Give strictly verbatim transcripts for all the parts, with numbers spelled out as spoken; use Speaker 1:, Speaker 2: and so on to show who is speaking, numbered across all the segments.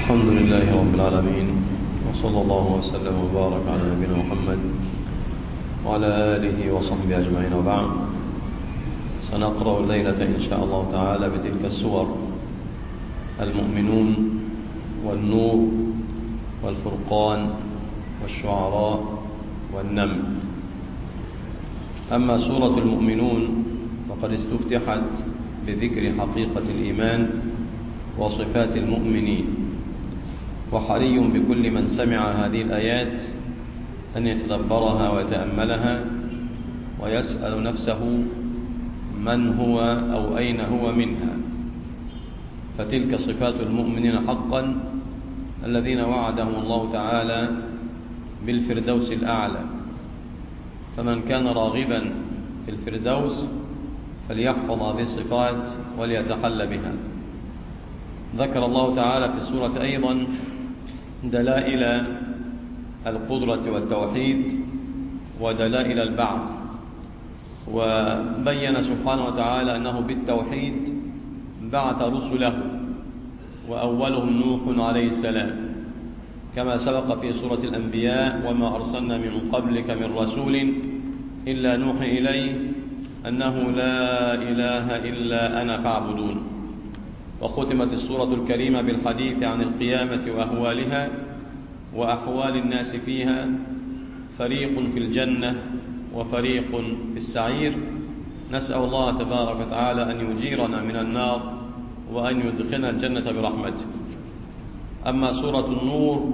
Speaker 1: الحمد لله رب العالمين، وصلى الله وسلم وبارك على نبينا محمد وعلى آله وصحبه أجمعين، وبعد. سنقرأ الليلة إن شاء الله تعالى بتلك السور: المؤمنون، والنور، والفرقان، والشعراء، والنمل. أما سورة المؤمنون فقد استفتحت بذكر حقيقة الإيمان وصفات المؤمنين، وحري بكل من سمع هذه الآيات أن يتدبرها ويتأملها ويسأل نفسه من هو أو أين هو منها. فتلك صفات المؤمنين حقا الذين وعدهم الله تعالى بالفردوس الأعلى، فمن كان راغبا في الفردوس فليحفظ هذه الصفات وليتحل بها. ذكر الله تعالى في السورة أيضا دلائل القدرة والتوحيد ودلائل البعث، وبين سبحانه وتعالى أنه بالتوحيد بعث رسله، وأولهم نوح عليه السلام، كما سبق في سورة الأنبياء: وما أرسلنا من قبلك من رسول إلا نوحي إليه أنه لا إله إلا أنا فاعبدون. وختمت السورة الكريمة بالحديث عن القيامة وأهوالها وأحوال الناس فيها: فريق في الجنة وفريق في السعير. نسأل الله تبارك وتعالى أن يجيرنا من النار وأن يدخلنا الجنة برحمته. أما سورة النور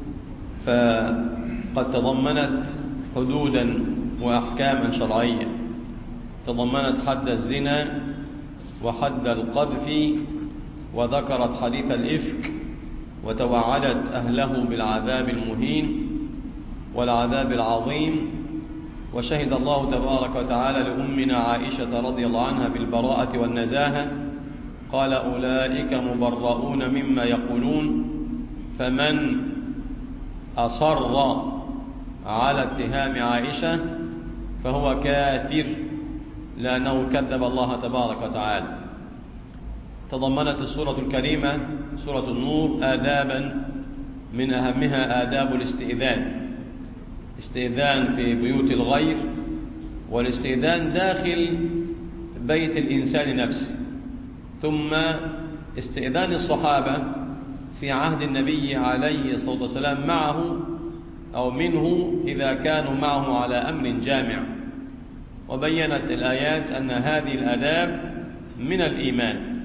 Speaker 1: فقد تضمنت حدودا وأحكاما شرعية، تضمنت حد الزنا وحد القذف، وذكرت حديث الإفك، وتوعدت أهله بالعذاب المهين والعذاب العظيم. وشهد الله تبارك وتعالى لأمنا عائشة رضي الله عنها بالبراءة والنزاهة، قال: أولئك مبرؤون مما يقولون، فمن أصر على اتهام عائشة فهو كافر، لأنه كذب الله تبارك وتعالى. تضمنت السورة الكريمة سورة النور آدابا، من أهمها آداب الاستئذان، استئذان في بيوت الغير، والاستئذان داخل بيت الإنسان نفسه، ثم استئذان الصحابة في عهد النبي عليه الصلاة والسلام معه أو منه إذا كانوا معه على أمر جامع. وبينت الآيات أن هذه الآداب من الإيمان.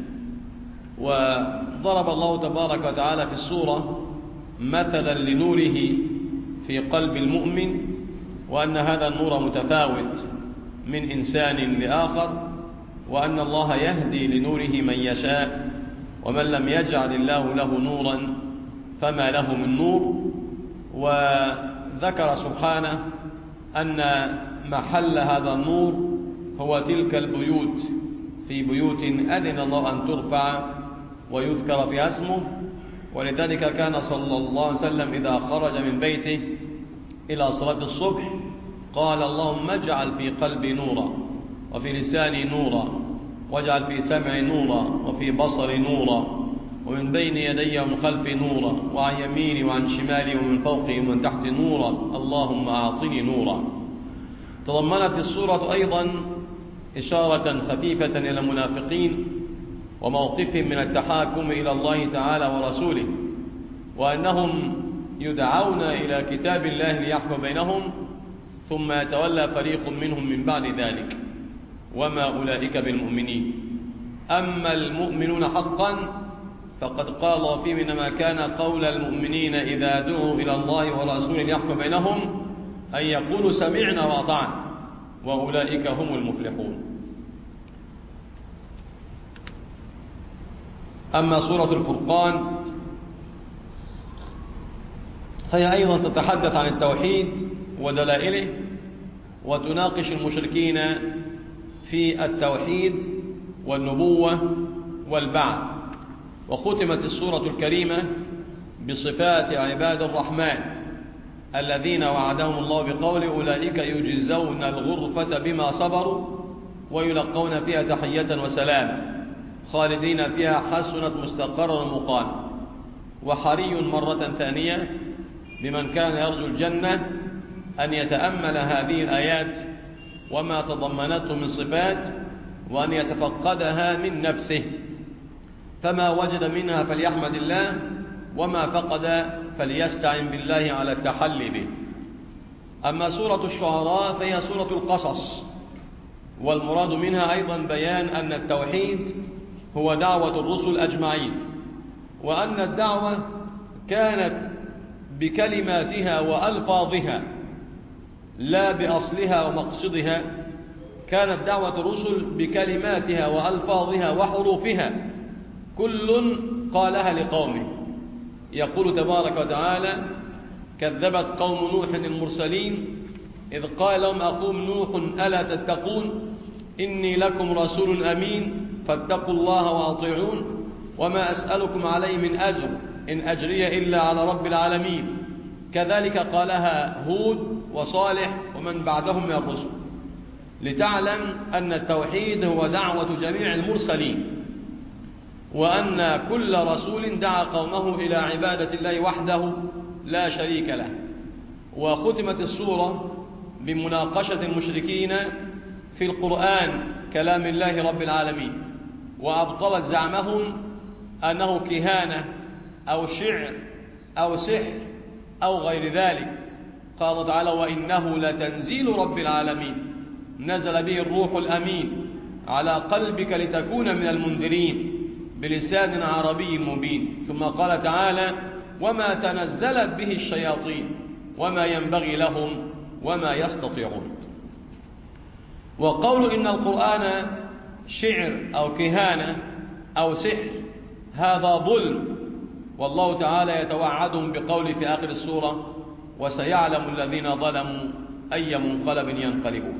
Speaker 1: وضرب الله تبارك وتعالى في السورة مثلا لنوره في قلب المؤمن، وأن هذا النور متفاوت من إنسان لآخر، وأن الله يهدي لنوره من يشاء، ومن لم يجعل الله له نورا فما له من نور. وذكر سبحانه أن محل هذا النور هو تلك البيوت، في بيوت أذن الله أن ترفع ويذكر فيها اسمه. ولذلك كان صلى الله عليه وسلم إذا خرج من بيته إلى صلاة الصبح قال: اللهم اجعل في قلبي نورا، وفي لساني نورا، واجعل في سمعي نورا، وفي بصري نورا، ومن بين يدي ومن خلفي نورا، وعن يميني وعن شمالي ومن فوقي ومن تحت نورا، اللهم أعطني نورا. تضمنت السورة أيضا إشارة خفيفة إلى المنافقين وموقفهم من التحاكم إلى الله تعالى ورسوله، وأنهم يدعون إلى كتاب الله ليحكم بينهم، ثم يتولى فريق منهم من بعد ذلك، وما أولئك بالمؤمنين. أما المؤمنون حقا فقد قال الله فيهم: إنما كان قول المؤمنين إذا دعوا إلى الله ورسوله ليحكم بينهم أن يقولوا سمعنا وأطعنا، وأولئك هم المفلحون. أما سورة الفرقان فهي أيضا تتحدث عن التوحيد ودلائله، وتناقش المشركين في التوحيد والنبوة والبعث. وختمت السورة الكريمة بصفات عباد الرحمن الذين وعدهم الله بقول: أولئك يجزون الغرفة بما صبروا ويلقون فيها تحية وسلام خالدين فيها حسنت مستقرا مقاما. وحري مرة ثانية بمن كان يرجو الجنة أن يتأمل هذه الآيات وما تضمنته من صفات، وأن يتفقدها من نفسه، فما وجد منها فليحمد الله، وما فقد فليستعن بالله على التحلي به. أما سورة الشعراء فهي سورة القصص، والمراد منها أيضا بيان أن التوحيد هو دعوة الرسل أجمعين، وأن الدعوة كانت بكلماتها وألفاظها لا بأصلها ومقصدها. كانت دعوة الرسل بكلماتها وألفاظها وحروفها، كل قالها لقومه. يقول تبارك وتعالى: كذبت قوم نوح المرسلين إذ قال لهم أخوهم نوح ألا تتقون إني لكم رسول أمين فاتقوا الله وأطيعون وما أسألكم عليه من أجر إن أجري إلا على رب العالمين. كذلك قالها هود وصالح ومن بعدهم من الرسل، لتعلم أن التوحيد هو دعوة جميع المرسلين، وأن كل رسول دعا قومه إلى عبادة الله وحده لا شريك له. وختمت السورة بمناقشة المشركين في القرآن كلام الله رب العالمين، وأبطلت زعمهم أنه كهانة أو شعر أو سحر أو غير ذلك. قال تعالى: وإنه لتنزيل رب العالمين نزل به الروح الأمين على قلبك لتكون من المنذرين بلسان عربي مبين. ثم قال تعالى: وما تنزلت به الشياطين وما ينبغي لهم وما يستطيعون. وقول إن القرآن شعر أو كهانة أو سحر هذا ظلم، والله تعالى يتوعدهم بقول في آخر السورة: وسيعلم الذين ظلموا أي منقلب ينقلبون.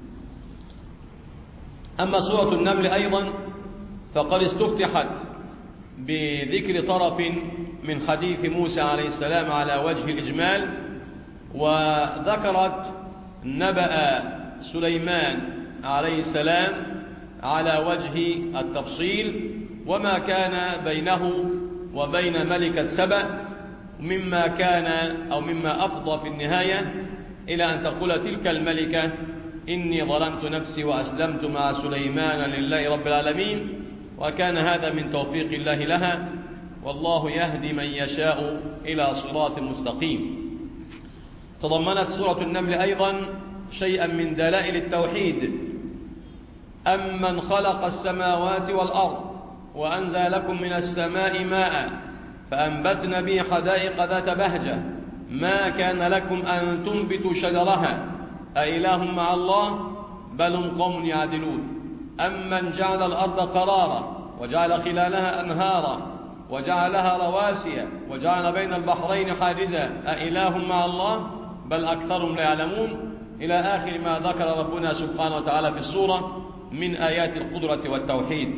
Speaker 1: أما سورة النمل أيضا فقد استفتحت بذكر طرف من حديث موسى عليه السلام على وجه الإجمال، وذكرت نبأ سليمان عليه السلام على وجه التفصيل، وما كان بينه وبين ملكة سبأ مما كان أو مما أفضى في النهاية إلى أن تقول تلك الملكة: إني ظلمت نفسي وأسلمت مع سليمان لله رب العالمين. وكان هذا من توفيق الله لها، والله يهدي من يشاء إلى صراط مستقيم. تضمنت سورة النمل أيضا شيئا من دلائل التوحيد: أمن خلق السماوات والأرض وأنزل لكم من السماء ماء فأنبتنا به حدائق ذات بهجة ما كان لكم أن تنبتوا شجرها أإله مع الله بل هم قوم يعدلون. أمن جعل الأرض قرارا وجعل خلالها أنهارا وجعل لها رواسي وجعل بين البحرين حاجزا أإله مع الله بل أكثرهم لا يعلمون، إلى آخر ما ذكر ربنا سبحانه وتعالى في السورة من آيات القدرة والتوحيد.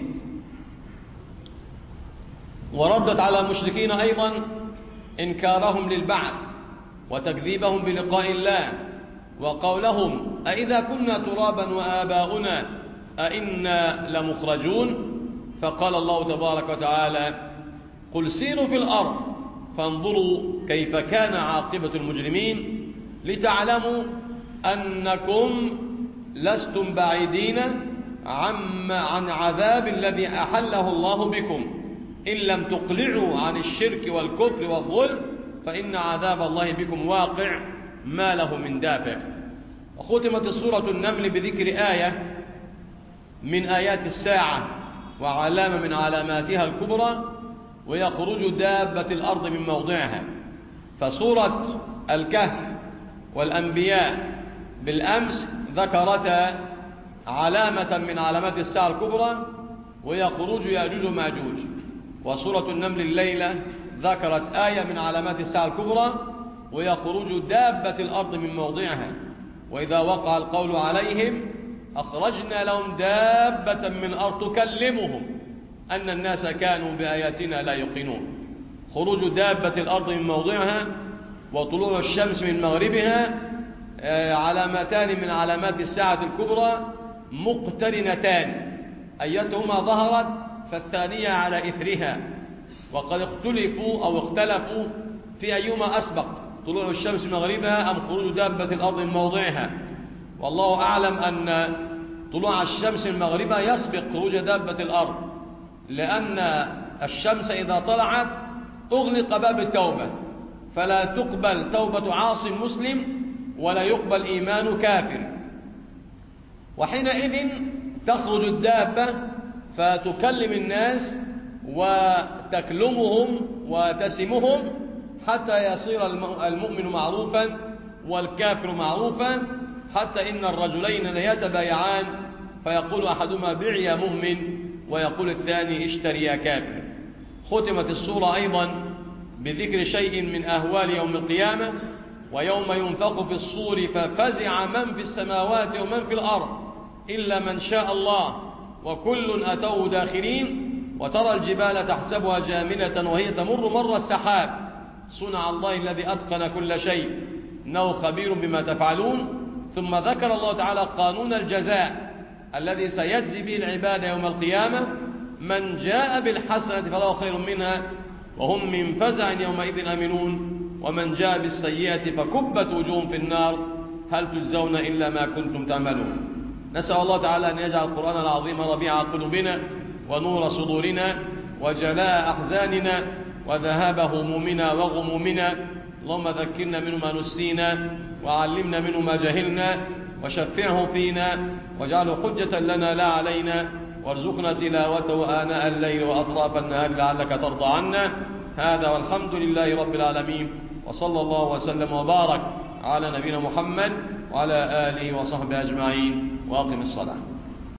Speaker 1: وردت على المشركين أيضا إنكارهم للبعث وتكذيبهم بلقاء الله، وقولهم: أإذا كنا ترابا وآباؤنا أئنا لمخرجون. فقال الله تبارك وتعالى: قل سيروا في الأرض فانظروا كيف كان عاقبة المجرمين لتعلموا أنكم لستم بعيدين عن عذاب الذي أحله الله بكم إن لم تقلعوا عن الشرك والكفر والظلم فإن عذاب الله بكم واقع ما له من دافع. وختمت السورة النمل بذكر آية من آيات الساعة وعلامة من علاماتها الكبرى، وهي خروج دابة الأرض من موضعها. فسورة الكهف والأنبياء بالأمس ذكرتا علامة من علامات الساعة الكبرى وهي خروج يأجوج وماجوج، وسورة النمل الليلة ذكرت آية من علامات الساعة الكبرى وهي خروج دابة الأرض من موضعها. وإذا وقع القول عليهم أخرجنا لهم دابة من الأرض تكلمهم أن الناس كانوا بآياتنا لا يوقنون. خروج دابة الأرض من موضعها وطلوع الشمس من مغربها علامتان من علامات الساعة الكبرى مقترنتان، أيتهما ظهرت فالثانية على إثرها. وقد اختلفوا أو اختلفوا في أيهما أسبق، طلوع الشمس من مغربها أم خروج دابة الأرض من موضعها. والله أعلم أن طلوع الشمس من مغربها يسبق خروج دابة الأرض، لأن الشمس إذا طلعت أغلق باب التوبة، فلا تقبل توبة عاص مسلم ولا يقبل إيمان كافر. وحينئذ تخرج الدابة فتكلم الناس وتكلمهم وتسمهم حتى يصير المؤمن معروفا والكافر معروفا، حتى إن الرجلين ليتبايعان فيقول أحدهما بع يا مؤمن ويقول الثاني اشتري يا كافر. ختمت السورة أيضا بذكر شيء من أهوال يوم القيامة: ويوم ينفخ في الصور ففزع من في السماوات ومن في الأرض إلا من شاء الله وكل أتوه داخرين، وترى الجبال تحسبها جاملة وهي تمر مر السحاب صنع الله الذي أتقن كل شيء إنه خبير بما تفعلون. ثم ذكر الله تعالى قانون الجزاء الذي سيجزي به العباد يوم القيامة: من جاء بالحسنة فله خير منها وهم من فزع يومئذ آمنون، ومن جاء بالسيئة فكبت وجوههم في النار هل تجزون إلا ما كنتم تعملون. نسأل الله تعالى أن يجعل القرآن العظيم ربيع قلوبنا ونور صدورنا وجلاء أحزاننا وذهاب همومنا وغمومنا. اللهم ذكرنا منه ما نسينا وعلمنا منه ما جهلنا وشفعه فينا واجعله حجة لنا لا علينا، وارزقنا تلاوته آناء الليل وأطراف النهار لعلك ترضى عنا. هذا والحمد لله رب العالمين، وصلى الله وسلم وبارك على نبينا محمد وعلى آله وصحبه أجمعين، وأقم الصلاة.